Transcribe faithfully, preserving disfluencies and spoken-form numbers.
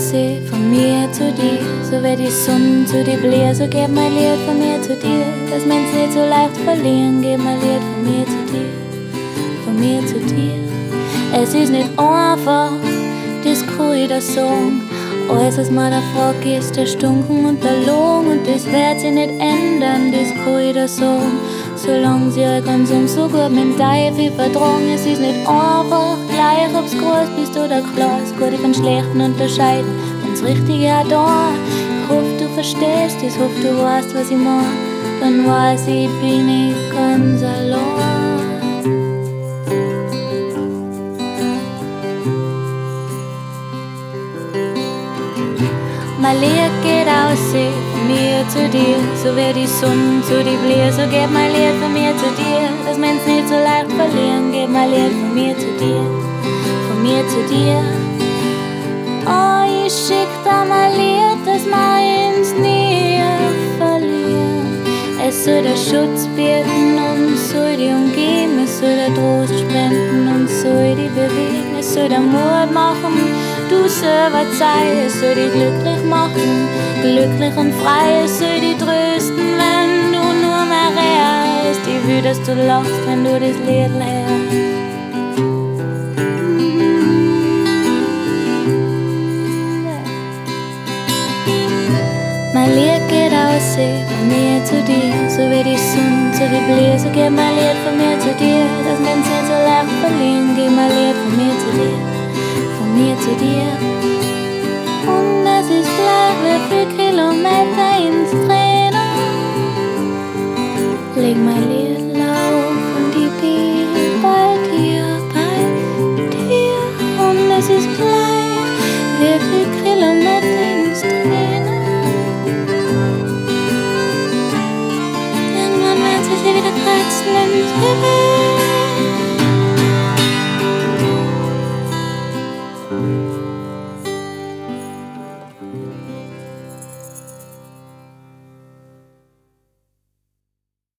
aussehen, von mir zu dir. So wird die Sonne zu dir blähen, so gib mein Lied von mir zu dir. Das Mensch nicht so leicht verlieren, gib mein Lied von mir zu dir, von mir zu dir. Es ist nicht einfach, das kann ich dir sagen. Alles, was man davor ist, der Stunken und der Lohn. Und das wird sich nicht ändern, das kann ich dir sagen. Solange sie euch ganz um so gut mit Teufel vertragen. Es ist nicht einfach, gleich ob's groß bist oder klein. Das Gute von Schlechten unterscheiden, wenn's richtig ja da. Ich hoffe, du verstehst, ich hoffe, du weißt, was ich mein. Dann weiß ich, bin ich ganz allein. Mein Lied geht aus, von mir zu dir. So wird die Sonne zu dir blähen. So gib mein Lied von mir zu dir. Das Mensch nicht so leicht verlieren. Gib mein Lied von mir zu dir, von mir zu dir. Oh, ich schick da mein Lied, dass wir uns nie verlieren. Es soll der Schutz bieten und soll die umgeben. Es soll der Trost spenden und soll die bewegen. Es soll der Mut machen, du selber Zeit. Es soll dich glücklich machen, glücklich und frei. Es soll dich trösten, wenn du nur mehr redest. Ich will, dass du lachst, wenn du das Lied hörst. Mein Lied geht aus, von mir zu dir. So wie die Sonne zu dir bläht. So gib mein Lied von mir zu dir. Das Mensch nicht so leicht verlieren. Gib mein Lied von mir zu dir, von mir zu dir. Und es ist gleich wie viel Kilometer ins Training. Leg mein Lied lauf und ich bin bald hier bei dir. Und es ist gleich